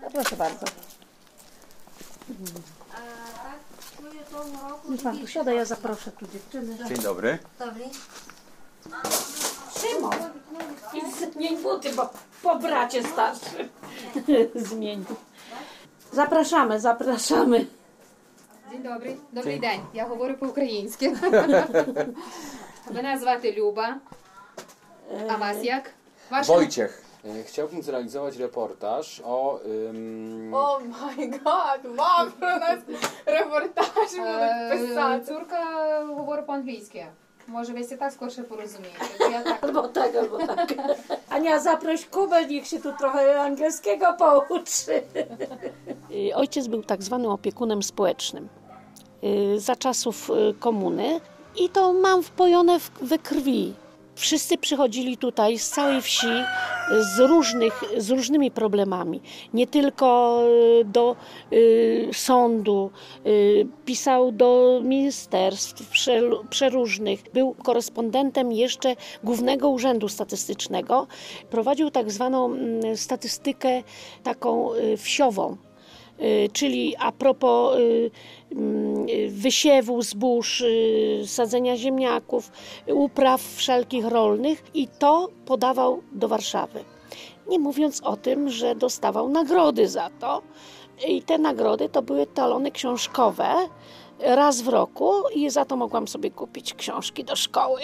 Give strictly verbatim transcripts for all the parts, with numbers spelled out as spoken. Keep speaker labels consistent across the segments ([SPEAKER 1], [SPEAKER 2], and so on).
[SPEAKER 1] Proszę bardzo. Niech pan tu siada, ja zaproszę tu dziewczyny.
[SPEAKER 2] Dzień dobry.
[SPEAKER 3] Dobry.
[SPEAKER 1] Szymon, idź zmień buty, bo po bracie starszym. Zmień. Zapraszamy, zapraszamy.
[SPEAKER 4] Dzień dobry. Добрий день. Я говорю по-українськи. Мене звати Люба. A was jak? Wasze...
[SPEAKER 2] Wojciech. Chciałbym zrealizować reportaż o... Ym...
[SPEAKER 5] О май гад, вам про нас репортаж будуть писати.
[SPEAKER 4] Цурка говорить по-англійськи. Може, ви і так скорше порозумієте. Я так...
[SPEAKER 1] Albo tak, albo tak. Ania, zaproś Kubę, niech się tu trochę angielskiego pouczy. Ojciec był tak zwanym opiekunem społecznym za czasów komuny i to mam wpojone we krwi. Wszyscy przychodzili tutaj z całej wsi z, różnych, z różnymi problemami. Nie tylko do y, sądu, y, pisał do ministerstw przeróżnych. Był korespondentem jeszcze Głównego Urzędu Statystycznego. Prowadził tak zwaną y, statystykę taką y, wsiową. Czyli a propos wysiewu zbóż, sadzenia ziemniaków, upraw wszelkich rolnych i to podawał do Warszawy. Nie mówiąc o tym, że dostawał nagrody za to i te nagrody to były talony książkowe raz w roku i za to mogłam sobie kupić książki do szkoły.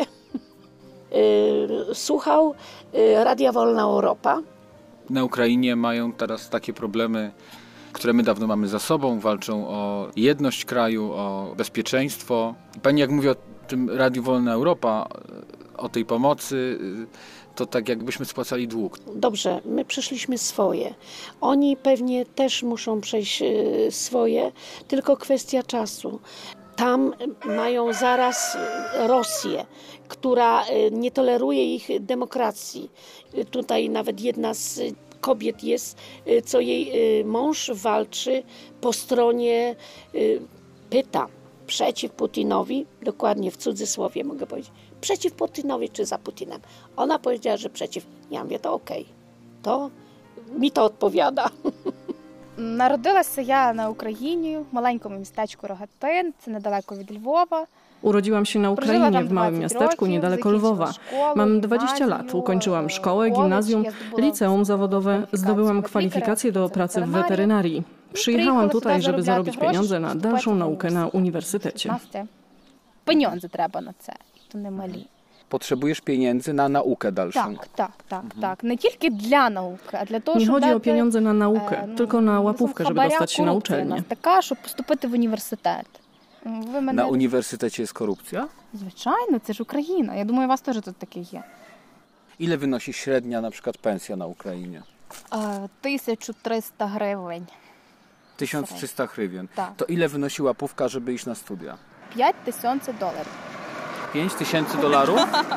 [SPEAKER 1] Słuchał Radia Wolna Europa.
[SPEAKER 2] Na Ukrainie mają teraz takie problemy, które my dawno mamy za sobą, walczą o jedność kraju, o bezpieczeństwo. Pani jak mówi o tym Radiu Wolna Europa, o tej pomocy, to tak jakbyśmy spłacali dług.
[SPEAKER 1] Dobrze, my przeszliśmy swoje. Oni pewnie też muszą przejść swoje, tylko kwestia czasu. Tam mają zaraz Rosję, która nie toleruje ich demokracji. Tutaj nawet jedna z kobiet jest, co jej mąż walczy po stronie, pyta, przeciw Putinowi, dokładnie w cudzysłowie mogę powiedzieć, przeciw Putinowi czy za Putinem. Ona powiedziała, że przeciw. Ja mówię, to okej, to mi to odpowiada.
[SPEAKER 5] Народилася я на Україні, в маленькому містечку Рогатин, це недалеко від Львова.
[SPEAKER 6] Urodziłam się na Ukrainie, w małym miasteczku niedaleko Lwowa. Mam dwadzieścia lat, ukończyłam szkołę, gimnazjum, liceum zawodowe, zdobyłam kwalifikacje do pracy w weterynarii. Przyjechałam tutaj, żeby zarobić pieniądze na dalszą naukę na uniwersytecie.
[SPEAKER 5] Pieniądze trzeba na це, to nie mali.
[SPEAKER 2] Potrzebujesz pieniędzy na naukę dalszą.
[SPEAKER 5] Tak, tak, tak, tak. Nie tylko dla nauki, a dla того,
[SPEAKER 6] Nie
[SPEAKER 5] щоб
[SPEAKER 6] chodzi o
[SPEAKER 5] дати,
[SPEAKER 6] pieniądze na naukę,
[SPEAKER 5] no,
[SPEAKER 6] tylko na łapówkę, żeby dostać się na uczelnię.
[SPEAKER 5] Така, щоб поступити в університет. Ви мене...
[SPEAKER 2] Na uniwersytecie jest korupcja?
[SPEAKER 5] Звичайно, це ж Україна. Я думаю, у вас теж тут таке є.
[SPEAKER 2] Ile wynosi średnia na przykład pensja na Ukrainie?
[SPEAKER 5] тисяча триста гривень.
[SPEAKER 2] tysiąc trzysta hrywien.
[SPEAKER 5] Tak.
[SPEAKER 2] To ile wynosi łapówka, żeby iść na studia?
[SPEAKER 5] п'ять тисяч доларів.
[SPEAKER 2] pięć tysięcy dolarów?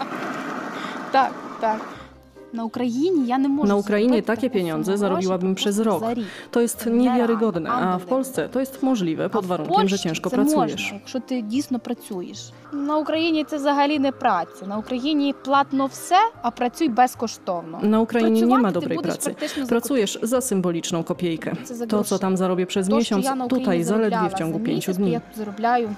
[SPEAKER 5] Так, так. Na Ukrainie ja nie mogę.
[SPEAKER 6] Na Ukrainie takie pieniądze zarobiłabym przez rok. To jest niewiarygodne, a w Polsce to jest możliwe pod warunkiem, że ciężko pracujesz.
[SPEAKER 5] Якщо ти дійсно працюєш. На Україні це взагалі не праця. На Україні платно все, а працюй безкоштовно.
[SPEAKER 6] Na Ukrainie nie ma dobrej pracy. Pracujesz za symboliczną kopiejkę. To, co tam zarobię przez miesiąc, tutaj zaledwie w ciągu pięciu dni.
[SPEAKER 5] Я заробляю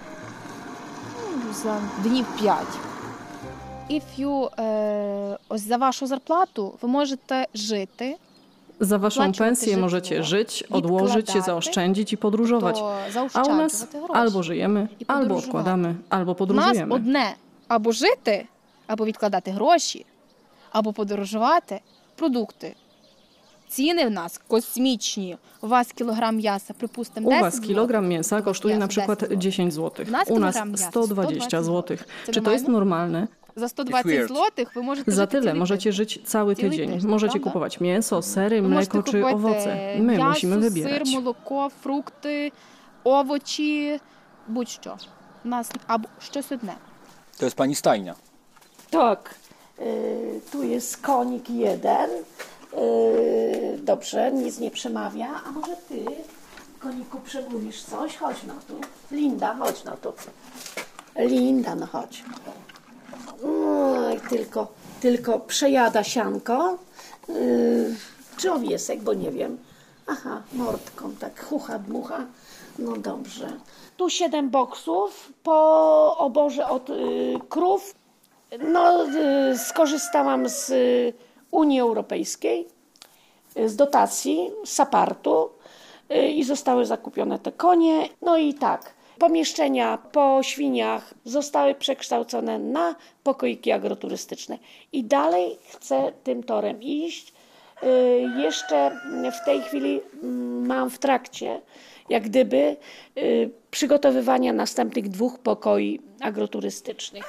[SPEAKER 5] за днів п'ять. If you, e, ось за вашу зарплату ви можете жити.
[SPEAKER 6] Za waszą pensję możecie żyć, odłożyć, zaoszczędzić i podróżować. A u nas albo żyjemy, albo odkładamy, albo podróżujemy.
[SPEAKER 5] У нас одне або жити, або відкладати гроші, або подорожувати, продукти. Ціни в нас kosmiczne. U was kilogram mięsa, przypuśćmy
[SPEAKER 6] U was kilogram mięsa kosztuje na przykład dziesięć złotych. U nas sto dwadzieścia złotych. Czy to jest normalne?
[SPEAKER 5] Za sto dwadzieścia złotych wy możecie
[SPEAKER 6] Za tyle możecie żyć cały tydzień. Możecie kupować mięso, sery, mleko czy owoce. My musimy wybierać.
[SPEAKER 5] Сир, молоко, фрукти, овочі, будь-що. У нас або щось одне.
[SPEAKER 2] To jest pani stajnia.
[SPEAKER 1] Tak, y, tu jest konik jeden. Y, dobrze, nic nie przemawia. A może ty, koniku, przemówisz coś? Chodź no tu. Linda, chodź no tu. Linda, no chodź. Oj, tylko, tylko przejada sianko. Yy, czy owiesek, bo nie wiem. Aha, mordką, tak chucha, dmucha. No dobrze. Tu siedem boksów po oborze od y, krów. No, y, skorzystałam z y, Unii Europejskiej, y, z dotacji, z SAPART-u y, i zostały zakupione te konie. No i tak, pomieszczenia po świniach zostały przekształcone na pokoiki agroturystyczne. I dalej chcę tym torem iść. Y, jeszcze w tej chwili y, mam w trakcie jak gdyby y, przygotowywania następnych dwóch pokoi agroturystycznych.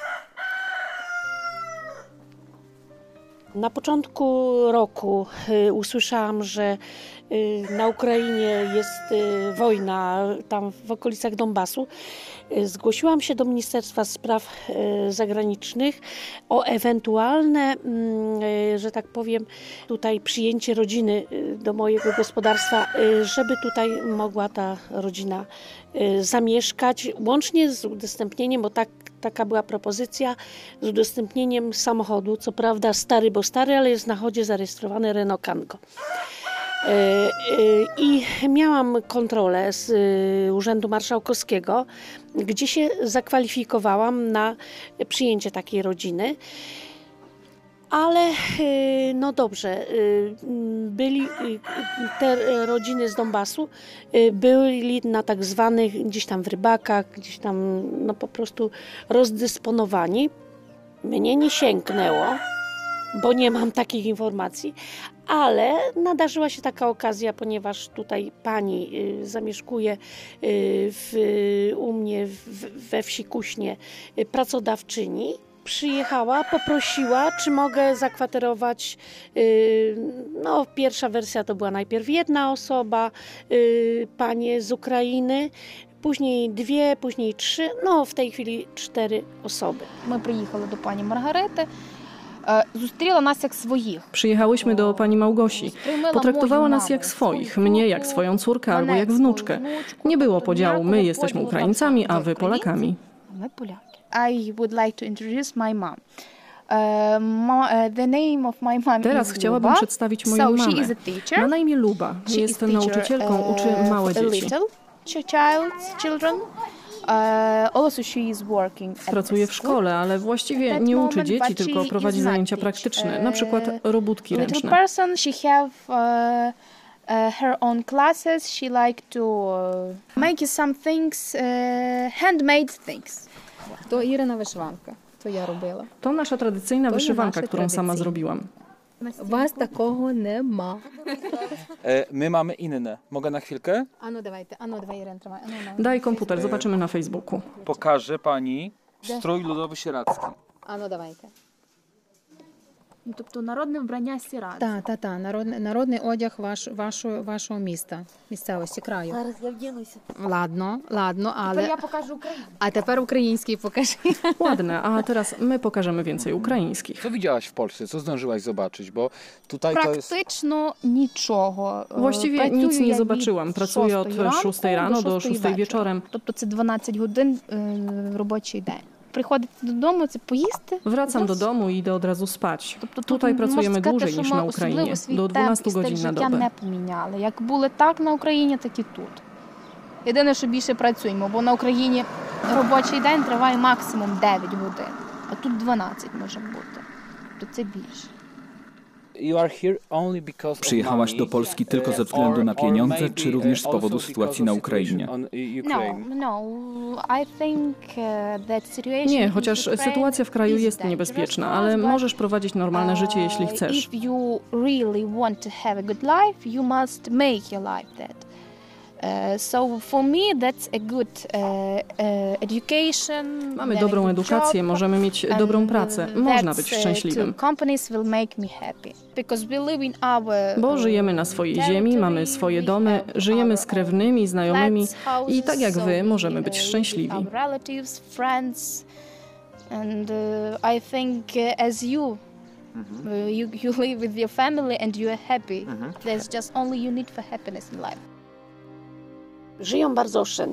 [SPEAKER 1] Na początku roku y, usłyszałam, że y, na Ukrainie jest y, wojna, tam w okolicach Donbasu. Y, zgłosiłam się do Ministerstwa Spraw y, Zagranicznych o ewentualne, y, że tak powiem, tutaj przyjęcie rodziny y, do mojego gospodarstwa, y, żeby tutaj mogła ta rodzina y, zamieszkać, łącznie z udostępnieniem, bo tak Taka była propozycja z udostępnieniem samochodu, co prawda stary, bo stary, ale jest na chodzie zarejestrowany Renault Kangoo. I miałam kontrolę z Urzędu Marszałkowskiego, gdzie się zakwalifikowałam na przyjęcie takiej rodziny. Ale no dobrze, byli te rodziny z Donbasu, byli na tak zwanych gdzieś tam w rybakach, gdzieś tam no po prostu rozdysponowani. Mnie nie sięgnęło, bo nie mam takich informacji, ale nadarzyła się taka okazja, ponieważ tutaj pani zamieszkuje w, u mnie we wsi Kuśnie pracodawczyni. Przyjechała, poprosiła, czy mogę zakwaterować, no pierwsza wersja to była najpierw jedna osoba, panie z Ukrainy, później dwie, później trzy, no w tej chwili cztery osoby.
[SPEAKER 5] My przyjechali do pani Margarety, zустріла nas jak swoich.
[SPEAKER 6] Przyjechałyśmy do pani Małgosi. Potraktowała nas jak swoich, mnie jak swoją córkę albo jak wnuczkę. Nie było podziału, my jesteśmy Ukraińcami, a wy Polakami.
[SPEAKER 5] My Polaki. I would like to introduce my mom. Uh, ma, uh, the name of my mom
[SPEAKER 6] Teraz
[SPEAKER 5] is
[SPEAKER 6] chciałabym
[SPEAKER 5] Luba.
[SPEAKER 6] przedstawić moją
[SPEAKER 5] So
[SPEAKER 6] mamę.
[SPEAKER 5] she is a teacher.
[SPEAKER 6] Ma na imię Luba.
[SPEAKER 5] She
[SPEAKER 6] Jest
[SPEAKER 5] is teacher,
[SPEAKER 6] nauczycielką, uczy małe
[SPEAKER 5] uh,
[SPEAKER 6] dzieci.
[SPEAKER 5] Little child, children. Uh, also she is working at
[SPEAKER 6] Pracuje w
[SPEAKER 5] school.
[SPEAKER 6] szkole, ale właściwie
[SPEAKER 5] At
[SPEAKER 6] nie
[SPEAKER 5] moment,
[SPEAKER 6] uczy dzieci,
[SPEAKER 5] but she
[SPEAKER 6] tylko prowadzi
[SPEAKER 5] is not
[SPEAKER 6] zajęcia
[SPEAKER 5] teach.
[SPEAKER 6] praktyczne, na przykład robótki
[SPEAKER 5] Little
[SPEAKER 6] ręczne.
[SPEAKER 5] person, she have uh, uh, her own classes. She like to uh, make some things, uh, handmade things.
[SPEAKER 4] То Ірина вишиванка, то я робила.
[SPEAKER 6] To nasza tradycyjna
[SPEAKER 4] To
[SPEAKER 6] wyszywanka,
[SPEAKER 4] nasze
[SPEAKER 6] którą sama
[SPEAKER 4] tradycyjne.
[SPEAKER 6] zrobiłam.
[SPEAKER 4] У вас такого нема.
[SPEAKER 2] My mamy inne. Mogę na chwilkę?
[SPEAKER 4] Ану, давайте. Ану, давай, Ірина, тримай. Ану, ану.
[SPEAKER 6] Daj komputer, zobaczymy na Facebooku.
[SPEAKER 2] Pokażę pani strój ludowy sieradzki.
[SPEAKER 4] Ану, давайте.
[SPEAKER 5] Тобто народне вбрання сірат.
[SPEAKER 4] Так, так, так. Народний, народний одяг ваш, вашого, вашого міста, місцевості, краю.
[SPEAKER 3] Зараз я вдінуся.
[SPEAKER 4] Ладно, ладно, але...
[SPEAKER 5] Я покажу Україну.
[SPEAKER 4] А тепер український покажи.
[SPEAKER 6] Ładne, a teraz my pokażemy więcej ukraińskich.
[SPEAKER 2] Co widziałaś w Polsce? Co zdążyłaś zobaczyć? Bo tutaj to jest...
[SPEAKER 5] Практично нічого. Е,
[SPEAKER 6] Właściwie
[SPEAKER 5] працюю
[SPEAKER 6] nic
[SPEAKER 5] я
[SPEAKER 6] nie
[SPEAKER 5] від
[SPEAKER 6] zobaczyłam. Pracuję od
[SPEAKER 5] шостої ранку
[SPEAKER 6] szóstej rano do szóstej
[SPEAKER 5] вечора.
[SPEAKER 6] wieczorem.
[SPEAKER 5] Тобто це дванадцять годин е, робочий день. Приходити додому, це поїсти.
[SPEAKER 6] Wracam do domu i idę od razu spać.
[SPEAKER 5] Тобто
[SPEAKER 6] Tutaj
[SPEAKER 5] тут
[SPEAKER 6] pracujemy
[SPEAKER 5] можна сказати,
[SPEAKER 6] dłużej
[SPEAKER 5] що
[SPEAKER 6] niż
[SPEAKER 5] ми
[SPEAKER 6] na Ukrainie,
[SPEAKER 5] особливо свій
[SPEAKER 6] do
[SPEAKER 5] темп
[SPEAKER 6] dwunastu
[SPEAKER 5] і стиль
[SPEAKER 6] godzin na
[SPEAKER 5] життя
[SPEAKER 6] dobę.
[SPEAKER 5] не поміняли. Як були так на Україні, так і тут. Єдине, що більше працюємо, бо на Україні робочий день триває максимум дев'ять годин, а тут дванадцять може бути. Тобто це більше.
[SPEAKER 7] Przyjechałaś do Polski tylko ze względu na pieniądze, czy również z powodu sytuacji na Ukrainie?
[SPEAKER 5] No, no, I think uh, that situation
[SPEAKER 6] Nie,
[SPEAKER 5] in
[SPEAKER 6] chociaż
[SPEAKER 5] Ukraine
[SPEAKER 6] sytuacja w kraju
[SPEAKER 5] is
[SPEAKER 6] jest
[SPEAKER 5] dangerous,
[SPEAKER 6] niebezpieczna, ale
[SPEAKER 5] but,
[SPEAKER 6] możesz prowadzić normalne życie, jeśli
[SPEAKER 5] uh,
[SPEAKER 6] chcesz.
[SPEAKER 5] If you really want to have a good life, you must make your life that. Uh, so for me that's a good uh, uh, education.
[SPEAKER 6] Mamy
[SPEAKER 5] very
[SPEAKER 6] dobrą
[SPEAKER 5] good
[SPEAKER 6] edukację,
[SPEAKER 5] job,
[SPEAKER 6] możemy mieć
[SPEAKER 5] and
[SPEAKER 6] dobrą pracę, można
[SPEAKER 5] that's,
[SPEAKER 6] być
[SPEAKER 5] uh,
[SPEAKER 6] szczęśliwym.
[SPEAKER 5] two companies will make me happy because we live in our,
[SPEAKER 6] Bo
[SPEAKER 5] uh,
[SPEAKER 6] żyjemy na swojej ziemi,
[SPEAKER 5] territory,
[SPEAKER 6] mamy swoje
[SPEAKER 5] we
[SPEAKER 6] domy,
[SPEAKER 5] have
[SPEAKER 6] żyjemy
[SPEAKER 5] our
[SPEAKER 6] z krewnymi, znajomymi
[SPEAKER 5] flats, houses,
[SPEAKER 6] i tak jak
[SPEAKER 5] so
[SPEAKER 6] wy
[SPEAKER 5] we,
[SPEAKER 6] możemy
[SPEAKER 5] uh,
[SPEAKER 6] być
[SPEAKER 5] live with
[SPEAKER 6] szczęśliwi.
[SPEAKER 5] our relatives, friends, and uh, I think uh, as you, uh, you you live with your family and you are happy. There's just only you need for happiness in life.
[SPEAKER 1] Żyją bardzo oszczędnie.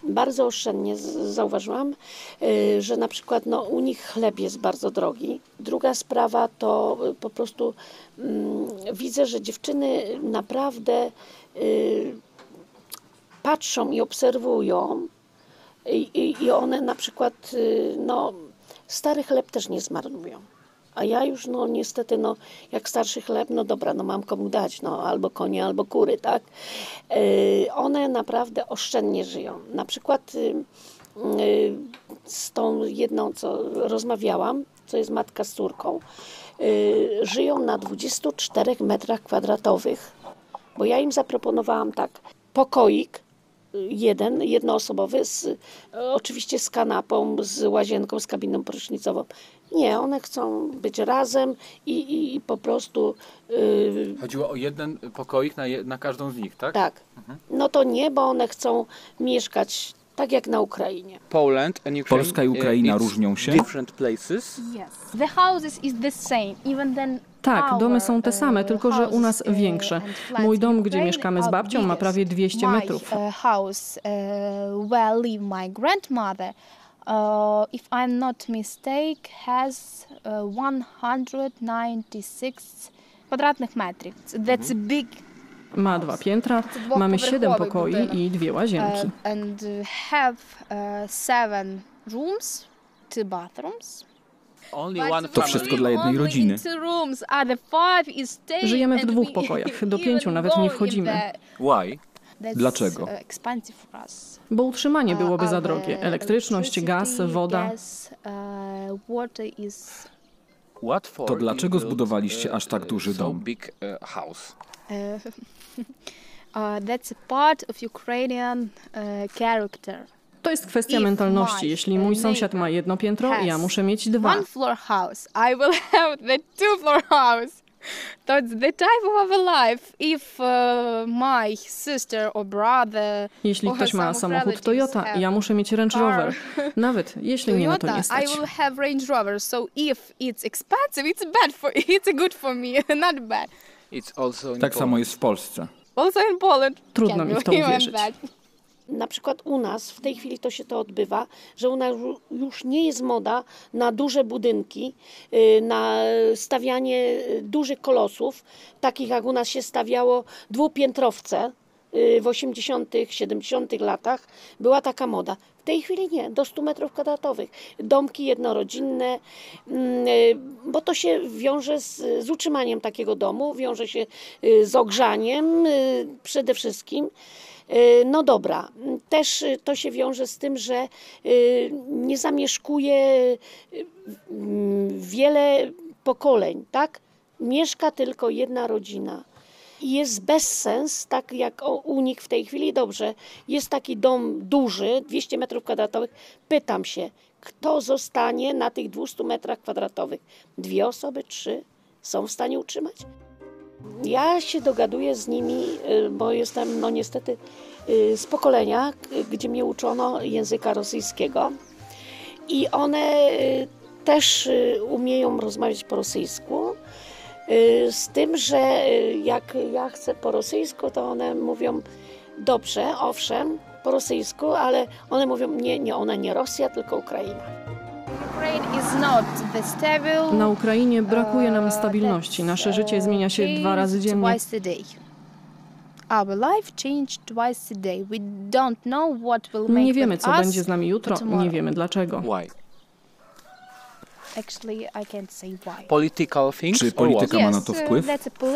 [SPEAKER 1] bardzo oszczędnie zauważyłam, że na przykład no, u nich chleb jest bardzo drogi. Druga sprawa to po prostu mm, widzę, że dziewczyny naprawdę y, patrzą i obserwują i, i, i one na przykład y, no, stary chleb też nie zmarnują. A ja już no niestety, no jak starszy chleb, no dobra, no mam komu dać, no albo konie, albo kury, tak? Yy, one naprawdę oszczędnie żyją. Na przykład yy, yy, z tą jedną, co rozmawiałam, co jest matka z córką, yy, żyją na dwudziestu czterech metrach kwadratowych, bo ja im zaproponowałam tak, pokoik, jeden, jednoosobowy, z, oczywiście z kanapą, z łazienką, z kabiną prysznicową. Nie, one chcą być razem i, i, i po prostu... Yy,
[SPEAKER 2] Chodziło o jeden pokoik na, je, na każdą z nich, tak?
[SPEAKER 1] tak. Mhm. No to nie, bo one chcą mieszkać tak jak na Ukrainie.
[SPEAKER 7] Polska i Ukraina różnią się?
[SPEAKER 5] Yes. The houses is the same, even then.
[SPEAKER 6] Tak, domy są te same, tylko że u nas większe. Mój dom, gdzie mieszkamy z babcią, ma prawie dwieście metrów.
[SPEAKER 5] My house where live my grandmother, if I'm not mistaken, has one hundred ninety-six kwadratnych metrów. That's a big.
[SPEAKER 6] Ma dwa piętra, mamy siedem pokoi i dwie łazienki.
[SPEAKER 5] And have seven rooms, two bathrooms.
[SPEAKER 7] To wszystko dla jednej rodziny.
[SPEAKER 6] Żyjemy w dwóch pokojach, do pięciu nawet nie wchodzimy.
[SPEAKER 2] Why?
[SPEAKER 7] Dlaczego?
[SPEAKER 6] Bo utrzymanie byłoby za drogie. Elektryczność, gaz, woda.
[SPEAKER 7] To dlaczego zbudowaliście aż tak duży dom?
[SPEAKER 5] That's a part of Ukrainian character.
[SPEAKER 6] To jest kwestia mentalności. Jeśli mój sąsiad ma jedno piętro, ja muszę mieć dwa.
[SPEAKER 5] One floor house, I will have the two floor house. That's the type of our life. If uh, my sister or brother.
[SPEAKER 6] Jeśli ktoś ma samochód Toyota, ja muszę mieć Range Rover. Nawet jeśli mnie na to nie stać.
[SPEAKER 5] I will have Range Rover. So if it's expensive, it's bad for it's good for me, not bad.
[SPEAKER 7] Tak samo jest w Polsce.
[SPEAKER 5] Also in Poland.
[SPEAKER 6] Trudno mi w to uwierzyć.
[SPEAKER 1] Na przykład u nas, w tej chwili to się to odbywa, że u nas już nie jest moda na duże budynki, na stawianie dużych kolosów, takich jak u nas się stawiało dwupiętrowce w osiemdziesiątych, siedemdziesiątych latach. Była taka moda. W tej chwili nie, do stu metrów kwadratowych. Domki jednorodzinne, bo to się wiąże z, z utrzymaniem takiego domu, wiąże się z ogrzaniem przede wszystkim. No dobra, też to się wiąże z tym, że nie zamieszkuje wiele pokoleń, tak? Mieszka tylko jedna rodzina. I jest bezsens, tak jak u nich w tej chwili, dobrze, jest taki dom duży, dwieście metrów kwadratowych, pytam się, kto zostanie na tych dwustu metrach kwadratowych? Dwie osoby, trzy są w stanie utrzymać? Ja się dogaduję z nimi, bo jestem no niestety z pokolenia, gdzie mnie uczono języka rosyjskiego i one też umieją rozmawiać po rosyjsku, z tym, że jak ja chcę po rosyjsku, to one mówią dobrze, owszem, po rosyjsku, ale one mówią nie, nie, ona nie Rosja, tylko Ukraina.
[SPEAKER 6] Na Ukrainie brakuje nam stabilności. Nasze życie zmienia się dwa razy dziennie. Nie wiemy, co będzie z nami jutro, nie wiemy dlaczego.
[SPEAKER 7] Czy polityka ma na to wpływ?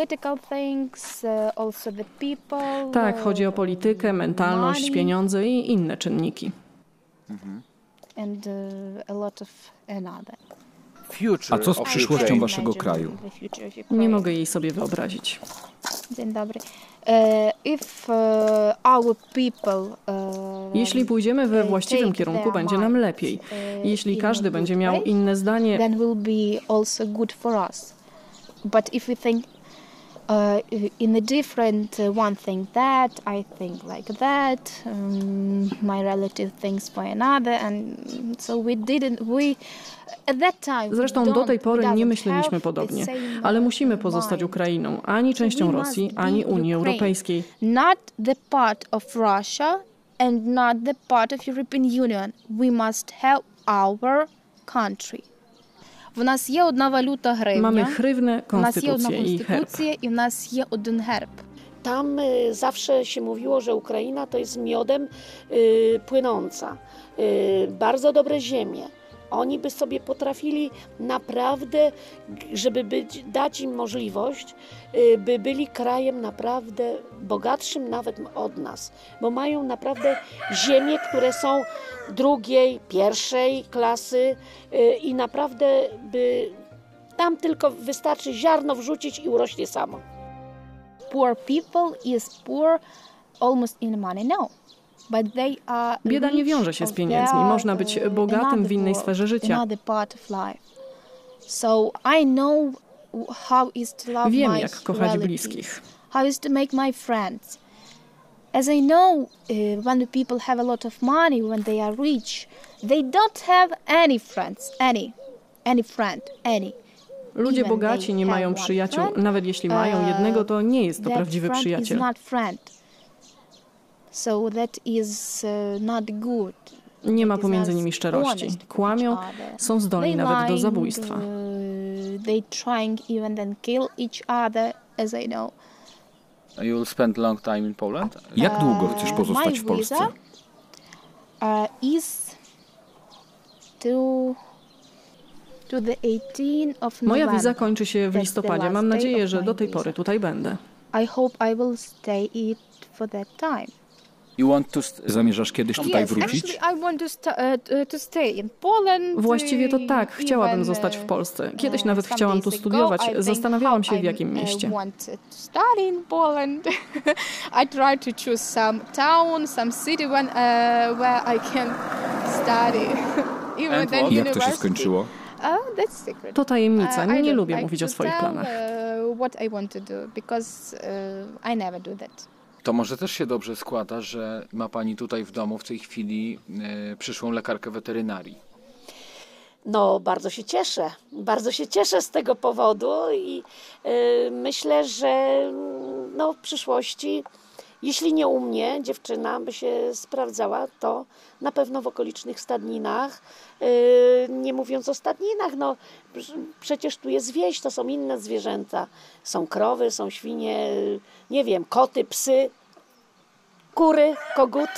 [SPEAKER 6] Tak, chodzi o politykę, mentalność, pieniądze i inne czynniki.
[SPEAKER 7] Mhm.
[SPEAKER 5] And uh, a lot of another.
[SPEAKER 7] A co z przyszłością waszego kraju?
[SPEAKER 6] Nie mogę jej sobie wyobrazić.
[SPEAKER 5] Dzień dobry. If our people,
[SPEAKER 6] jeśli pójdziemy we właściwym kierunku, będzie nam lepiej. Jeśli każdy będzie miał inne zdanie,
[SPEAKER 5] then will be also good for us. But if we think Uh, in a different uh, one think that, I think like that, um, my relative thinks for another, and so we didn't, we, at that time,
[SPEAKER 6] zresztą do tej pory nie myśleliśmy podobnie, ale musimy pozostać Ukrainą, ani częścią Rosji, ani Unii Europejskiej.
[SPEAKER 5] Not the part of Russia, and not the part of European Union. We must help our country. В нас є одна валюта гривня.
[SPEAKER 6] Mamy hrywnę,
[SPEAKER 5] У нас є одна
[SPEAKER 6] konstytucję i herb.
[SPEAKER 5] конституція, і в нас є один герб.
[SPEAKER 1] Tam y, zawsze się mówiło, że Ukraina to jest miodem y, płynąca. Y, bardzo dobre ziemie. Oni by sobie potrafili naprawdę, żeby być, dać im możliwość, y, by byli krajem naprawdę bogatszym nawet od nas. Bo mają naprawdę ziemie, które są drugiej, pierwszej klasy y, i naprawdę by tam tylko wystarczy ziarno wrzucić i urośnie samo.
[SPEAKER 5] Poor people is poor almost in money, no. But they are
[SPEAKER 6] Bieda nie
[SPEAKER 5] rich
[SPEAKER 6] wiąże się z
[SPEAKER 5] of
[SPEAKER 6] pieniędzmi.
[SPEAKER 5] their,
[SPEAKER 6] Można być
[SPEAKER 5] uh,
[SPEAKER 6] bogatym w
[SPEAKER 5] another
[SPEAKER 6] innej
[SPEAKER 5] world,
[SPEAKER 6] sferze życia.
[SPEAKER 5] another part of life. So I know how is to love
[SPEAKER 6] Wiem,
[SPEAKER 5] my
[SPEAKER 6] jak kochać
[SPEAKER 5] relatives,
[SPEAKER 6] bliskich.
[SPEAKER 5] how is to make my friends. As I know, uh, when the people have a lot of money, when they are rich, they don't have any friends, any, any friend, any.
[SPEAKER 6] Ludzie
[SPEAKER 5] Even
[SPEAKER 6] bogaci
[SPEAKER 5] they
[SPEAKER 6] nie
[SPEAKER 5] have
[SPEAKER 6] mają
[SPEAKER 5] one
[SPEAKER 6] przyjaciół.
[SPEAKER 5] friend,
[SPEAKER 6] Nawet jeśli mają
[SPEAKER 5] uh,
[SPEAKER 6] jednego, to nie jest to
[SPEAKER 5] that
[SPEAKER 6] prawdziwy
[SPEAKER 5] friend
[SPEAKER 6] przyjaciel.
[SPEAKER 5] is not friend. So that is uh, not good.
[SPEAKER 6] Nie ma
[SPEAKER 5] It is
[SPEAKER 6] pomiędzy
[SPEAKER 5] not
[SPEAKER 6] nimi szczerości.
[SPEAKER 5] honest with
[SPEAKER 6] Kłamią,
[SPEAKER 5] each other.
[SPEAKER 6] są zdolni
[SPEAKER 5] They
[SPEAKER 6] nawet do
[SPEAKER 5] lying,
[SPEAKER 6] zabójstwa.
[SPEAKER 5] uh, they trying even then kill each other, as I know.
[SPEAKER 2] You will spend long time in Poland?
[SPEAKER 7] Jak długo chcesz
[SPEAKER 5] Uh,
[SPEAKER 7] pozostać
[SPEAKER 5] my
[SPEAKER 7] w Polsce?
[SPEAKER 5] visa, uh, is to to the eighteenth of
[SPEAKER 6] Moja
[SPEAKER 5] November.
[SPEAKER 6] wiza kończy się w
[SPEAKER 5] That's the
[SPEAKER 6] listopadzie.
[SPEAKER 5] last
[SPEAKER 6] Mam
[SPEAKER 5] day
[SPEAKER 6] nadzieję,
[SPEAKER 5] of
[SPEAKER 6] że
[SPEAKER 5] my
[SPEAKER 6] do tej
[SPEAKER 5] visa.
[SPEAKER 6] pory tutaj będę.
[SPEAKER 5] I hope I will stay it for that time.
[SPEAKER 2] You want to st-
[SPEAKER 7] Zamierzasz kiedyś tutaj
[SPEAKER 5] Yes,
[SPEAKER 7] wrócić?
[SPEAKER 5] actually I want to, sta- uh, to stay in Poland.
[SPEAKER 6] Właściwie to tak,
[SPEAKER 5] uh,
[SPEAKER 6] chciałabym
[SPEAKER 5] even,
[SPEAKER 6] zostać w
[SPEAKER 5] uh,
[SPEAKER 6] Polsce. Kiedyś
[SPEAKER 5] uh,
[SPEAKER 6] nawet
[SPEAKER 5] some
[SPEAKER 6] chciałam
[SPEAKER 5] days
[SPEAKER 6] tu
[SPEAKER 5] ago,
[SPEAKER 6] studiować.
[SPEAKER 5] I think
[SPEAKER 6] Zastanawiałam się,
[SPEAKER 5] how
[SPEAKER 6] w jakim
[SPEAKER 5] I,
[SPEAKER 6] mieście.
[SPEAKER 5] I wanted to study in Poland. I tried to choose some town, some city when, uh, where I can study. Even
[SPEAKER 2] And
[SPEAKER 5] then
[SPEAKER 2] what?
[SPEAKER 7] I jak to się
[SPEAKER 5] university.
[SPEAKER 7] skończyło?
[SPEAKER 5] Oh, that's secret.
[SPEAKER 6] To tajemnica.
[SPEAKER 5] Uh, I
[SPEAKER 6] Nie
[SPEAKER 5] don't
[SPEAKER 6] lubię
[SPEAKER 5] like
[SPEAKER 6] mówić
[SPEAKER 5] to
[SPEAKER 6] o swoich
[SPEAKER 5] tell,
[SPEAKER 6] planach.
[SPEAKER 5] uh, what I want to do because uh, I never do that.
[SPEAKER 2] To może też się dobrze składa, że ma pani tutaj w domu w tej chwili e, przyszłą lekarkę weterynarii.
[SPEAKER 1] No, bardzo się cieszę. Bardzo się cieszę z tego powodu i y, myślę, że mm, no, w przyszłości, jeśli nie u mnie, dziewczyna by się sprawdzała, to na pewno w okolicznych stadninach. Y, nie mówiąc o stadninach, no przecież tu jest wieś, to są inne zwierzęta. Są krowy, są świnie, nie wiem, koty, psy, kury, kogut.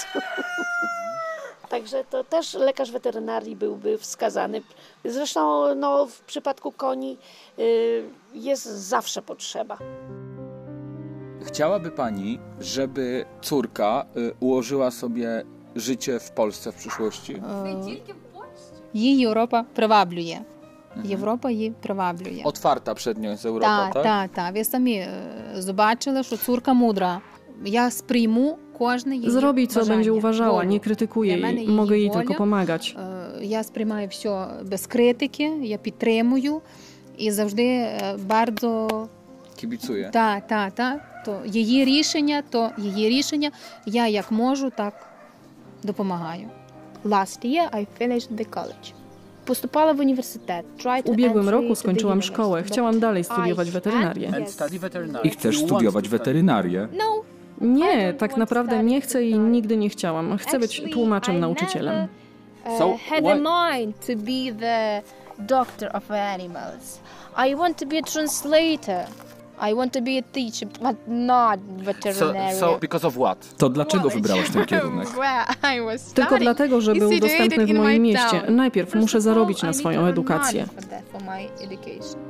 [SPEAKER 1] Także to też lekarz weterynarii byłby wskazany. Zresztą no, w przypadku koni y, jest zawsze potrzeba.
[SPEAKER 2] Chciałaby pani, żeby córka y, ułożyła sobie życie w Polsce w przyszłości?
[SPEAKER 4] Її Європа приваблює. Європа її приваблює.
[SPEAKER 2] Otwarta przed nią jest Europa,
[SPEAKER 4] Так,
[SPEAKER 2] tak?
[SPEAKER 4] так, так. Ви самі е, побачили, що цурка мудра. Я сприйму кожне її
[SPEAKER 6] Zrobi, co
[SPEAKER 4] бажання,
[SPEAKER 6] będzie uważała.
[SPEAKER 4] волю.
[SPEAKER 6] Nie krytykuję
[SPEAKER 4] Для мене
[SPEAKER 6] jej.
[SPEAKER 4] її
[SPEAKER 6] Mogę jej
[SPEAKER 4] воля.
[SPEAKER 6] tylko pomagać.
[SPEAKER 4] Е, Я сприймаю все без критики, я підтримую і завжди е, bardzo
[SPEAKER 2] Kibicuję.
[SPEAKER 4] так, так, так. То її рішення, то її рішення. Я як можу, так допомагаю.
[SPEAKER 5] Last year I finished the college. Postupała w uniwersytet.
[SPEAKER 6] W ubiegłym roku skończyłam szkołę. Chciałam dalej studiować weterynarię.
[SPEAKER 7] I chcesz studiować weterynarię?
[SPEAKER 5] No,
[SPEAKER 6] Nie, tak naprawdę nie chcę i nigdy nie chciałam. Chcę być tłumaczem, nauczycielem.
[SPEAKER 5] Uh,
[SPEAKER 2] So,
[SPEAKER 5] had
[SPEAKER 2] why-
[SPEAKER 5] a mind to be the doctor of animals. I want to be a translator. I want to be a teacher, but not
[SPEAKER 2] So,
[SPEAKER 5] veterinarian.
[SPEAKER 2] so because of what?
[SPEAKER 7] To dlaczego wybrałaś ten kierunek?
[SPEAKER 5] Where I was
[SPEAKER 6] Tylko
[SPEAKER 5] studying
[SPEAKER 6] dlatego, że
[SPEAKER 5] is
[SPEAKER 6] był
[SPEAKER 5] situated
[SPEAKER 6] dostępny w
[SPEAKER 5] in my
[SPEAKER 6] moim mieście.
[SPEAKER 5] town.
[SPEAKER 6] Najpierw
[SPEAKER 5] First
[SPEAKER 6] muszę
[SPEAKER 5] of all,
[SPEAKER 6] zarobić
[SPEAKER 5] I
[SPEAKER 6] na
[SPEAKER 5] need to
[SPEAKER 6] swoją
[SPEAKER 5] earn
[SPEAKER 6] edukację.
[SPEAKER 5] money for that, for my education.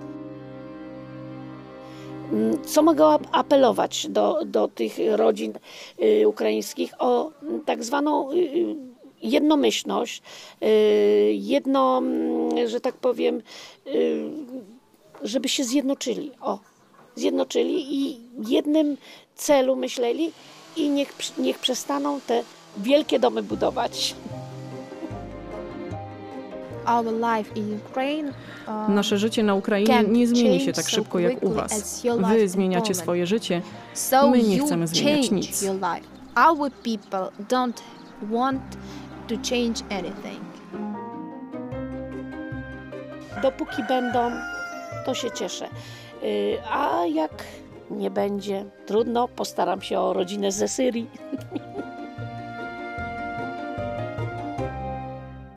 [SPEAKER 1] Co mogę ap- apelować do, do tych rodzin y, ukraińskich o mm, tak zwaną y, y, jednomyślność, y, jedno, mm, że tak powiem, y, żeby się zjednoczyli. O, zjednoczyli i jednym celu myśleli i niech, niech przestaną te wielkie domy budować.
[SPEAKER 5] Our life in Ukraine, uh,
[SPEAKER 6] Nasze życie na Ukrainie
[SPEAKER 5] can't
[SPEAKER 6] nie zmieni się
[SPEAKER 5] change
[SPEAKER 6] tak
[SPEAKER 5] so
[SPEAKER 6] szybko jak u
[SPEAKER 5] quickly
[SPEAKER 6] was.
[SPEAKER 5] as your life
[SPEAKER 6] Wy
[SPEAKER 5] in
[SPEAKER 6] zmieniacie
[SPEAKER 5] Poland.
[SPEAKER 6] swoje życie.
[SPEAKER 5] So
[SPEAKER 6] My nie
[SPEAKER 5] you
[SPEAKER 6] chcemy zmieniać
[SPEAKER 5] change
[SPEAKER 6] nic.
[SPEAKER 5] your life. Our people don't want to change anything.
[SPEAKER 1] Dopóki będą, to się cieszę. Y, A jak nie będzie, trudno, postaram się o rodzinę ze Syrii.